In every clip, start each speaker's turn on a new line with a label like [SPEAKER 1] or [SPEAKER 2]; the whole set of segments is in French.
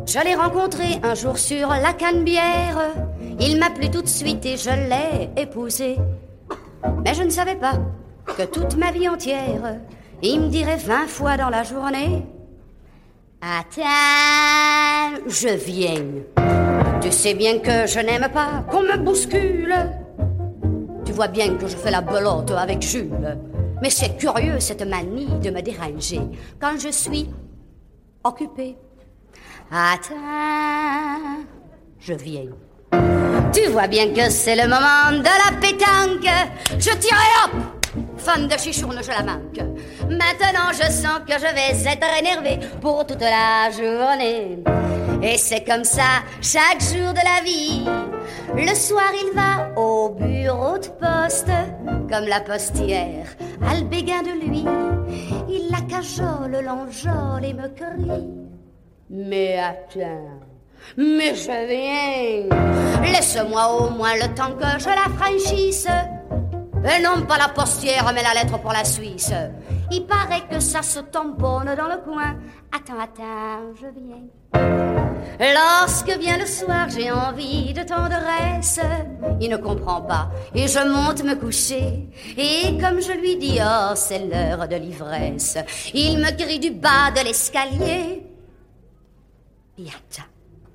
[SPEAKER 1] Je l'ai rencontré un jour sur la Canebière. Il m'a plu tout de suite et je l'ai épousé. Mais je ne savais pas que toute ma vie entière, il me dirait 20 fois dans la journée: attends, je viens. Tu sais bien que je n'aime pas qu'on me bouscule. Tu vois bien que je fais la belote avec Jules. Mais c'est curieux cette manie de me déranger quand je suis occupée. Attends, je viens. Tu vois bien que c'est le moment de la pétanque. Je tire et hop, fan de chichourne, je la manque. Maintenant je sens que je vais être énervée pour toute la journée. Et c'est comme ça chaque jour de la vie. Le soir il va au bureau de poste, comme la postière a le béguin de lui. Il la cajole, l'enjole et me crie: mais attends, mais je viens. Laisse-moi au moins le temps que je la franchisse. Et non pas la postière, mais la lettre pour la Suisse. Il paraît que ça se tamponne dans le coin. Attends, je viens. Lorsque vient le soir, j'ai envie de tendresse. Il ne comprend pas et je monte me coucher. Et comme je lui dis: oh, c'est l'heure de l'ivresse, il me crie du bas de l'escalier: et attends,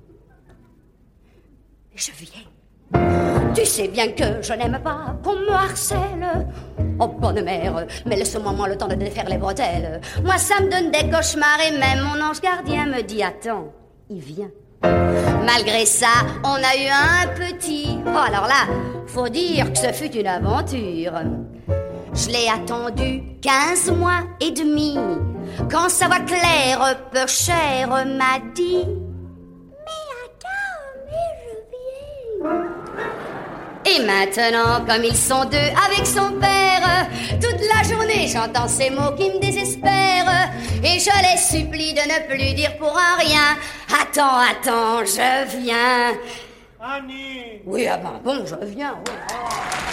[SPEAKER 1] je viens. Tu sais bien que je n'aime pas qu'on me harcèle. Oh bonne mère, mais laisse-moi le temps de défaire les bretelles. Moi ça me donne des cauchemars et même mon ange gardien me dit: attends, il vient. Malgré ça, on a eu un petit. Oh alors là, faut dire que ce fut une aventure. Je l'ai attendu 15 mois et demi. Quand sa voix claire, peu chère, m'a dit: mais attends, mais je viens. Et maintenant, comme ils sont deux avec son père, toute la journée j'entends ces mots qui me désespèrent. Et je les supplie de ne plus dire pour un rien: attends, je viens.
[SPEAKER 2] Annie!
[SPEAKER 1] Oui, ah ben bon, je viens, oui.